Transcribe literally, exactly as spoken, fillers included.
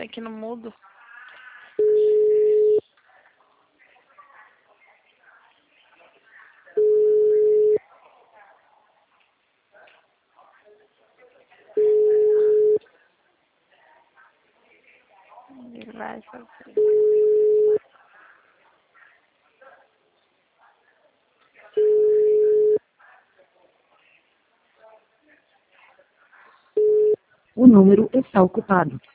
Tem aqui no mudo. Ele vai fazer. O número está ocupado.